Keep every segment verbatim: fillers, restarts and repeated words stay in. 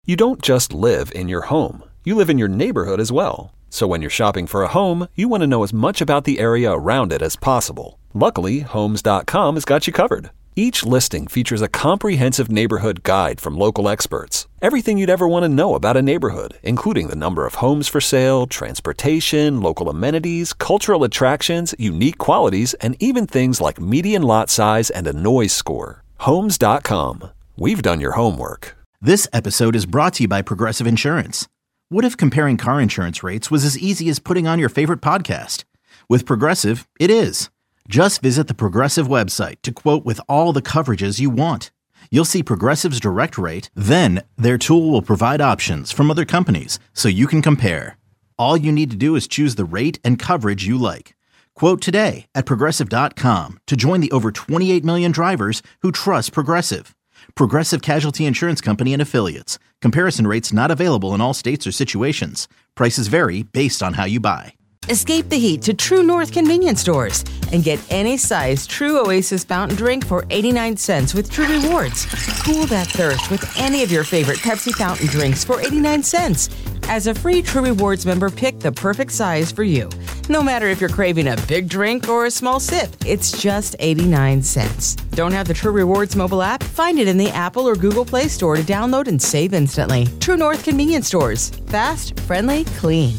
You don't just live in your home. You live in your neighborhood as well. So when you're shopping for a home, you want to know as much about the area around it as possible. Luckily, Homes dot com has got you covered. Each listing features a comprehensive neighborhood guide from local experts. Everything you'd ever want to know about a neighborhood, including the number of homes for sale, transportation, local amenities, cultural attractions, unique qualities, and even things like median lot size and a noise score. Homes dot com. We've done your homework. This episode is brought to you by Progressive Insurance. What if comparing car insurance rates was as easy as putting on your favorite podcast? With Progressive, it is. Just visit the Progressive website to quote with all the coverages you want. You'll see Progressive's direct rate, then their tool will provide options from other companies so you can compare. All you need to do is choose the rate and coverage you like. Quote today at Progressive dot com to join the over twenty-eight million drivers who trust Progressive. Progressive Casualty Insurance Company and Affiliates. Comparison rates not available in all states or situations. Prices vary based on how you buy. Escape the heat to True North convenience stores and get any size True Oasis fountain drink for eighty-nine cents with True Rewards. Cool that thirst with any of your favorite Pepsi fountain drinks for eighty-nine cents. As a free True Rewards member, pick the perfect size for you. No matter if you're craving a big drink or a small sip, it's just eighty-nine cents. Don't have the True Rewards mobile app? Find it in the Apple or Google Play Store to download and save instantly. True North convenience stores. Fast, friendly, clean.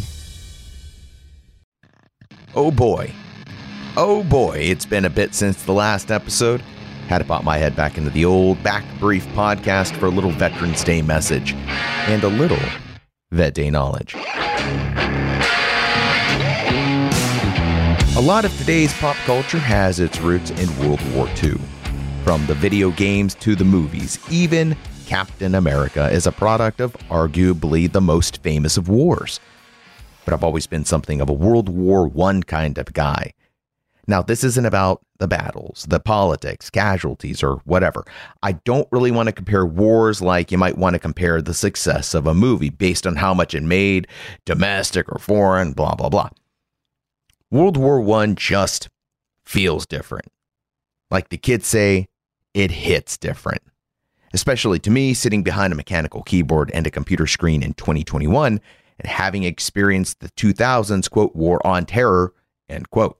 Oh boy. Oh boy, it's been a bit since the last episode. Had to pop my head back into the old Back Brief podcast for a little Veterans Day message and a little Vet Day knowledge. A lot of today's pop culture has its roots in World War Two. From the video games to the movies, even Captain America is a product of arguably the most famous of wars. But I've always been something of a World War One kind of guy. Now, this isn't about the battles, the politics, casualties, or whatever. I don't really want to compare wars like you might want to compare the success of a movie based on how much it made, domestic or foreign, blah, blah, blah. World War One just feels different. Like the kids say, it hits different. Especially to me, sitting behind a mechanical keyboard and a computer screen in twenty twenty-one, and having experienced the two thousands, quote, war on terror, end quote.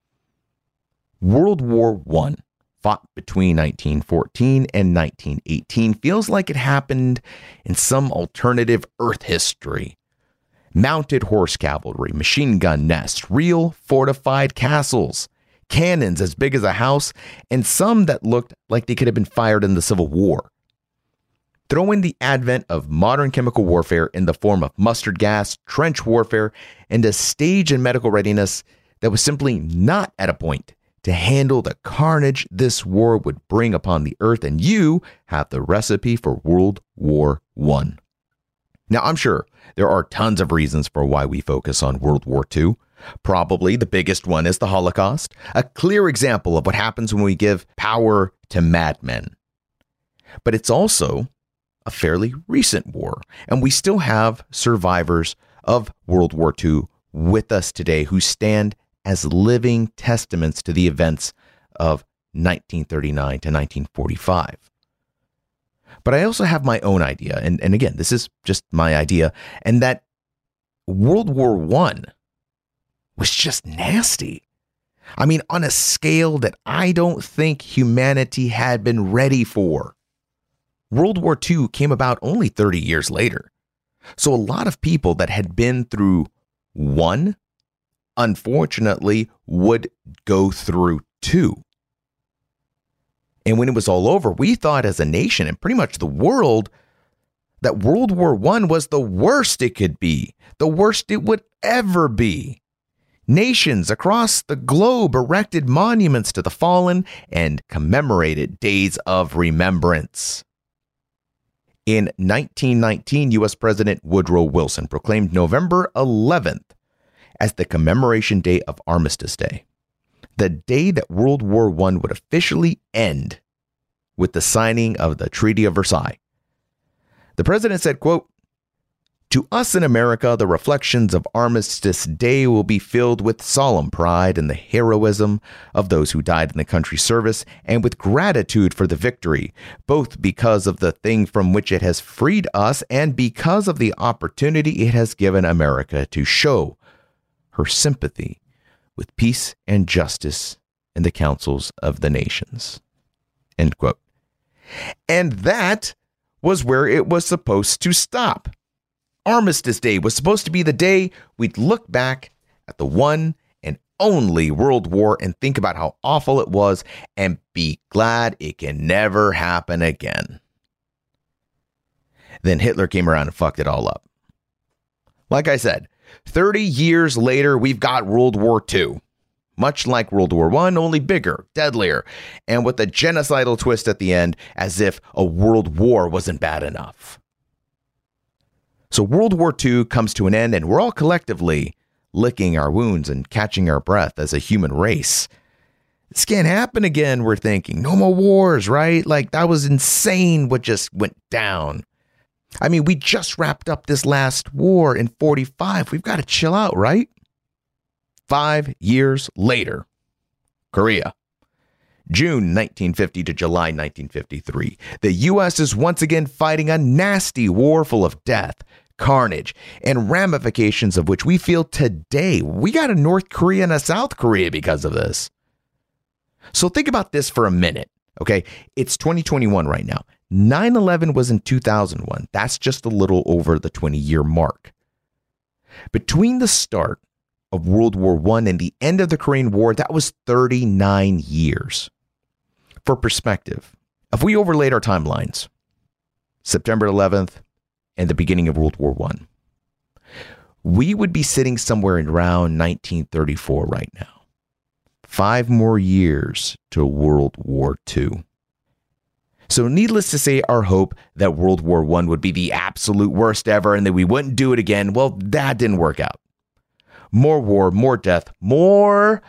World War One, fought between nineteen fourteen and nineteen eighteen, feels like it happened in some alternative Earth history. Mounted horse cavalry, machine gun nests, real fortified castles, cannons as big as a house, and some that looked like they could have been fired in the Civil War. Throw in the advent of modern chemical warfare in the form of mustard gas, trench warfare, and a stage in medical readiness that was simply not at a point to handle the carnage this war would bring upon the earth, and you have the recipe for World War One. Now, I'm sure there are tons of reasons for why we focus on World War Two. Probably the biggest one is the Holocaust, a clear example of what happens when we give power to madmen. But it's also a fairly recent war, and we still have survivors of World War Two with us today who stand as living testaments to the events of nineteen thirty-nine to nineteen forty-five. But I also have my own idea, and, and again, this is just my idea, and that World War One was just nasty. I mean, on a scale that I don't think humanity had been ready for. World War Two came about only thirty years later. So a lot of people that had been through one, unfortunately, would go through two. And when it was all over, we thought as a nation and pretty much the world that World War One was the worst it could be, the worst it would ever be. Nations across the globe erected monuments to the fallen and commemorated days of remembrance. In nineteen nineteen, U S President Woodrow Wilson proclaimed November eleventh as the commemoration day of Armistice Day, the day that World War One would officially end with the signing of the Treaty of Versailles. The president said, quote, To us in America, the reflections of Armistice Day will be filled with solemn pride in the heroism of those who died in the country's service and with gratitude for the victory, both because of the thing from which it has freed us and because of the opportunity it has given America to show her sympathy with peace and justice in the councils of the nations. End quote. And that was where it was supposed to stop. Armistice Day was supposed to be the day we'd look back at the one and only World War and think about how awful it was and be glad it can never happen again. Then Hitler came around and fucked it all up. Like I said, thirty years later, we've got World War Two. Much like World War One, only bigger, deadlier, and with a genocidal twist at the end, as if a world war wasn't bad enough. So World War Two comes to an end, and we're all collectively licking our wounds and catching our breath as a human race. This can't happen again, we're thinking. No more wars, right? Like, that was insane what just went down. I mean, we just wrapped up this last war in forty-five. We've got to chill out, right? Five years later, Korea. June nineteen fifty to July nineteen fifty-three. The U S is once again fighting a nasty war full of death, carnage, and ramifications of which we feel today. We got a North Korea and a South Korea because of this. So think about this for a minute, okay? It's twenty twenty-one right now. nine eleven was in two thousand one. That's just a little over the twenty-year mark. Between the start of World War One and the end of the Korean War, that was thirty-nine years. For perspective, if we overlaid our timelines, September eleventh and the beginning of World War One, we would be sitting somewhere in around nineteen thirty-four right now. Five more years to World War Two. So needless to say, our hope that World War One would be the absolute worst ever and that we wouldn't do it again, well, that didn't work out. More war, more death, more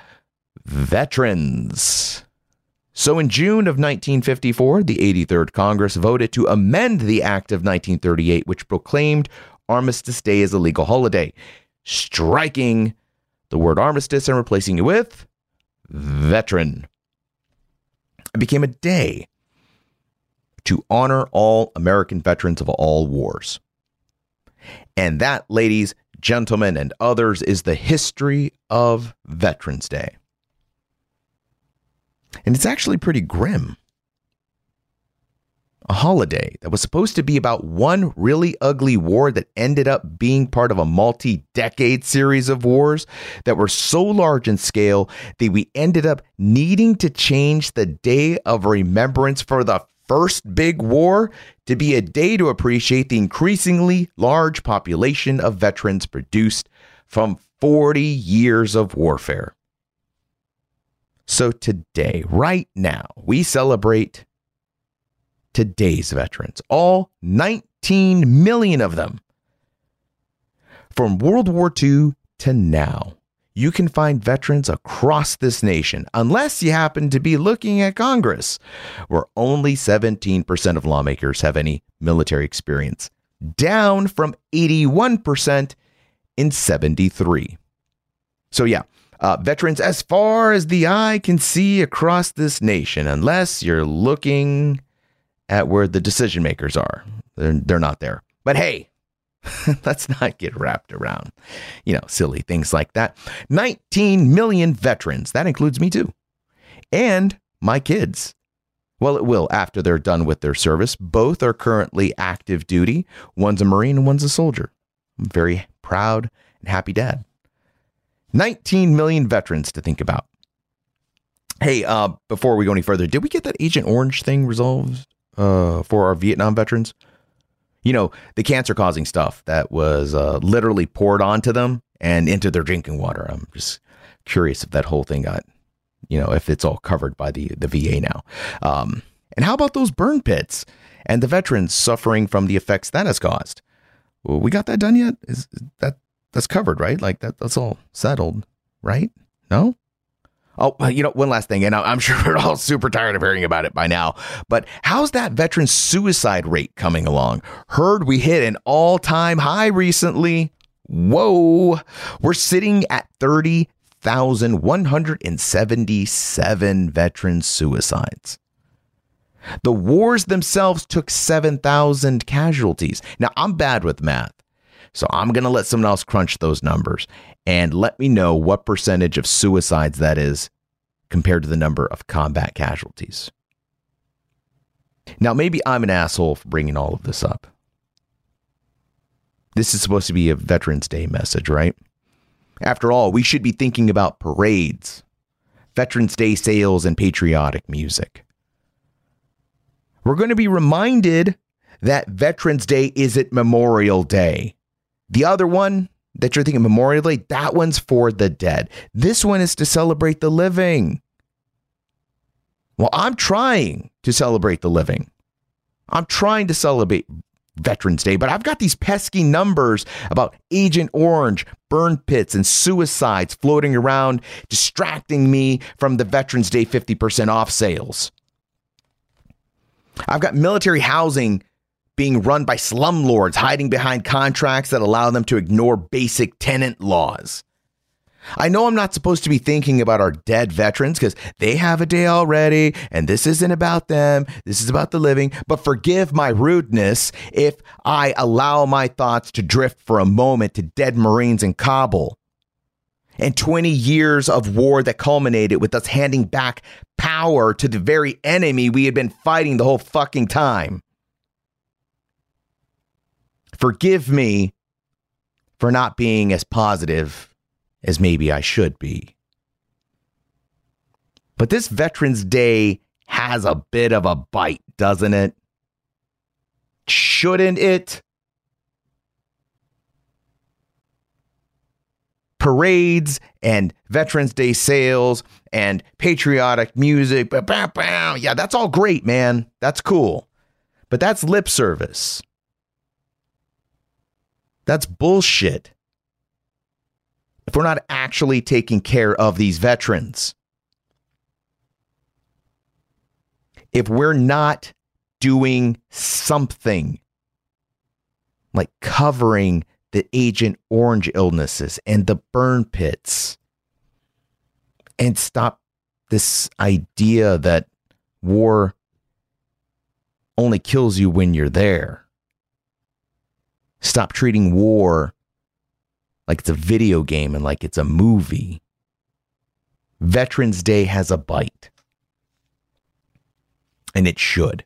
veterans. So in June of nineteen fifty-four, the eighty-third Congress voted to amend the Act of nineteen thirty-eight, which proclaimed Armistice Day as a legal holiday, striking the word armistice and replacing it with veteran. It became a day to honor all American veterans of all wars. And that, ladies, gentlemen, and others, is the history of Veterans Day. And it's actually pretty grim. A holiday that was supposed to be about one really ugly war that ended up being part of a multi-decade series of wars that were so large in scale that we ended up needing to change the day of remembrance for the first big war to be a day to appreciate the increasingly large population of veterans produced from forty years of warfare. So today, right now, we celebrate today's veterans, all nineteen million of them. From World War Two to now, you can find veterans across this nation, unless you happen to be looking at Congress, where only seventeen percent of lawmakers have any military experience, down from eighty-one percent in seventy-three. So yeah, uh, veterans as far as the eye can see across this nation, unless you're looking at where the decision makers are. They're, they're not there. But hey, let's not get wrapped around, you know, silly things like that. nineteen million veterans. That includes me too. And my kids. Well, it will after they're done with their service. Both are currently active duty. One's a Marine and one's a soldier. I'm very proud and happy dad. nineteen million veterans to think about. Hey, uh, before we go any further, did we get that Agent Orange thing resolved uh, for our Vietnam veterans? You know, the cancer-causing stuff that was uh, literally poured onto them and into their drinking water. I'm just curious if that whole thing got, you know, if it's all covered by the, the V A now. Um, and how about those burn pits and the veterans suffering from the effects that has caused? Well, we got that done yet? Is that that's covered, right? Like that that's all settled, right? No? Oh, you know, one last thing, and I'm sure we're all super tired of hearing about it by now, but how's that veteran suicide rate coming along? Heard we hit an all-time high recently. Whoa, we're sitting at thirty thousand one hundred seventy-seven veteran suicides. The wars themselves took seven thousand casualties. Now, I'm bad with math, so I'm going to let someone else crunch those numbers and let me know what percentage of suicides that is compared to the number of combat casualties. Now, maybe I'm an asshole for bringing all of this up. This is supposed to be a Veterans Day message, right? After all, we should be thinking about parades, Veterans Day sales, and patriotic music. We're going to be reminded that Veterans Day isn't Memorial Day. The other one that you're thinking Memorial Day, that one's for the dead. This one is to celebrate the living. Well, I'm trying to celebrate the living. I'm trying to celebrate Veterans Day, but I've got these pesky numbers about Agent Orange, burn pits, and suicides floating around, distracting me from the Veterans Day fifty percent off sales. I've got military housing being run by slumlords hiding behind contracts that allow them to ignore basic tenant laws. I know I'm not supposed to be thinking about our dead veterans because they have a day already, and this isn't about them. This is about the living. But forgive my rudeness if I allow my thoughts to drift for a moment to dead Marines in Kabul and twenty years of war that culminated with us handing back power to the very enemy we had been fighting the whole fucking time. Forgive me for not being as positive as maybe I should be. But this Veterans Day has a bit of a bite, doesn't it? Shouldn't it? Parades and Veterans Day sales and patriotic music. Yeah, that's all great, man. That's cool. But that's lip service. That's bullshit. If we're not actually taking care of these veterans, if we're not doing something like covering the Agent Orange illnesses and the burn pits, and stop this idea that war only kills you when you're there. Stop treating war like it's a video game and like it's a movie. Veterans Day has a bite. And it should.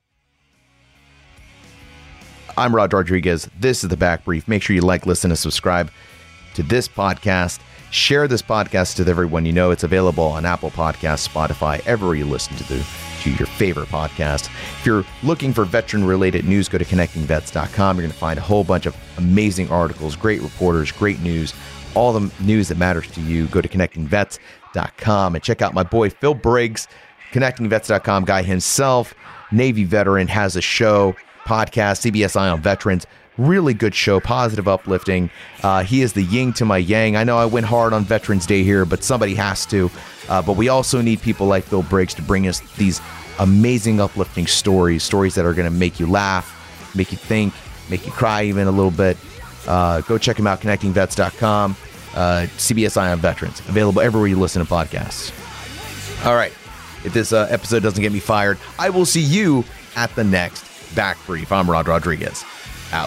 I'm Rod Rodriguez. This is The Back Brief. Make sure you like, listen, and subscribe to this podcast. Share this podcast with everyone you know. It's available on Apple Podcasts, Spotify, everywhere you listen to, the, to your favorite podcast. If you're looking for veteran-related news, go to connecting vets dot com. You're going to find a whole bunch of amazing articles, great reporters, great news, all the news that matters to you. Go to connecting vets dot com and check out my boy Phil Briggs, connecting vets dot com guy himself, Navy veteran, has a show, podcast, C B S Eye on Veterans. Really good show, positive, uplifting. Uh, he is the yin to my yang. I know I went hard on Veterans Day here, but somebody has to. Uh, but we also need people like Phil Briggs to bring us these amazing, uplifting stories, stories that are going to make you laugh, make you think, make you cry even a little bit. Uh, go check him out, connecting vets dot com. Uh, C B S Eye on Veterans, available everywhere you listen to podcasts. All right. If this uh, episode doesn't get me fired, I will see you at the next Back Brief. I'm Rod Rodriguez. Out.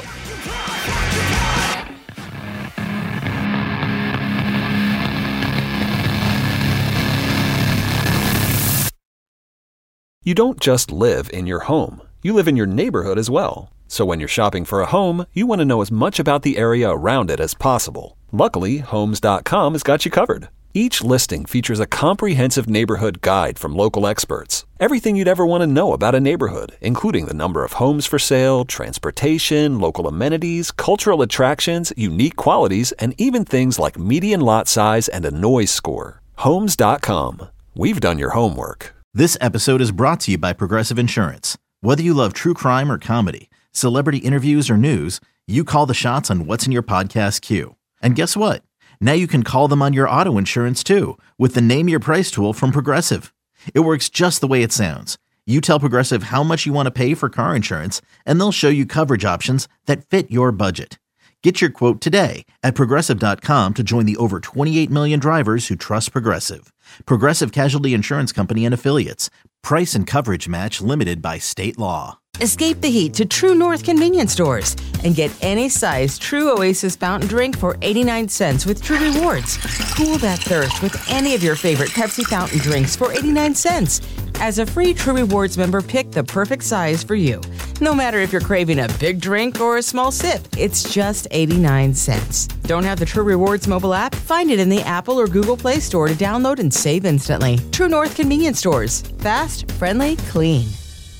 You don't just live in your home. You live in your neighborhood as well. So when you're shopping for a home, you want to know as much about the area around it as possible. Luckily, homes dot com has got you covered. Each listing features a comprehensive neighborhood guide from local experts. Everything you'd ever want to know about a neighborhood, including the number of homes for sale, transportation, local amenities, cultural attractions, unique qualities, and even things like median lot size and a noise score. homes dot com. We've done your homework. This episode is brought to you by Progressive Insurance. Whether you love true crime or comedy, celebrity interviews or news, you call the shots on what's in your podcast queue. And guess what? Now you can call them on your auto insurance too with the Name Your Price tool from Progressive. It works just the way it sounds. You tell Progressive how much you want to pay for car insurance, and they'll show you coverage options that fit your budget. Get your quote today at Progressive dot com to join the over twenty-eight million drivers who trust Progressive. Progressive Casualty Insurance Company and Affiliates. Price and coverage match limited by state law. Escape the heat to True North convenience stores and get any size True Oasis fountain drink for eighty-nine cents with True Rewards. Cool that thirst with any of your favorite Pepsi fountain drinks for eighty-nine cents. As a free True Rewards member, pick the perfect size for you. No matter if you're craving a big drink or a small sip, it's just eighty-nine cents. Don't have the True Rewards mobile app? Find it in the Apple or Google Play Store to download and save instantly. True North convenience stores. Fast, friendly, clean.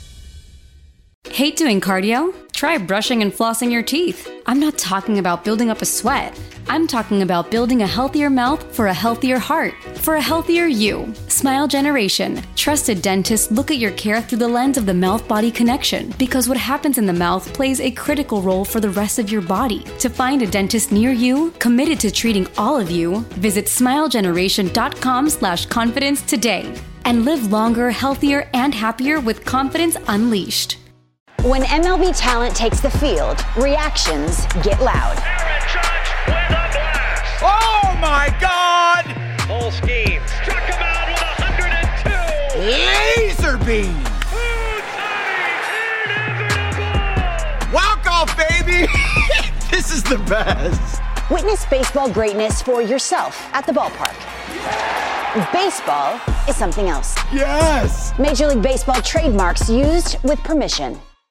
Hate doing cardio? Try brushing and flossing your teeth. I'm not talking about building up a sweat. I'm talking about building a healthier mouth for a healthier heart, for a healthier you. Smile Generation. Trusted dentists look at your care through the lens of the mouth-body connection, because what happens in the mouth plays a critical role for the rest of your body. To find a dentist near you, committed to treating all of you, visit smile generation dot com slash confidence today. And live longer, healthier, and happier with confidence unleashed. When M L B talent takes the field, reactions get loud. Aaron Judge with a blast. Oh my God! Full scheme. Struck him out with one hundred two. Laser beam. Inevitable. Walk off, baby. This is the best. Witness baseball greatness for yourself at the ballpark. Baseball is something else. Yes. Major League Baseball trademarks used with permission.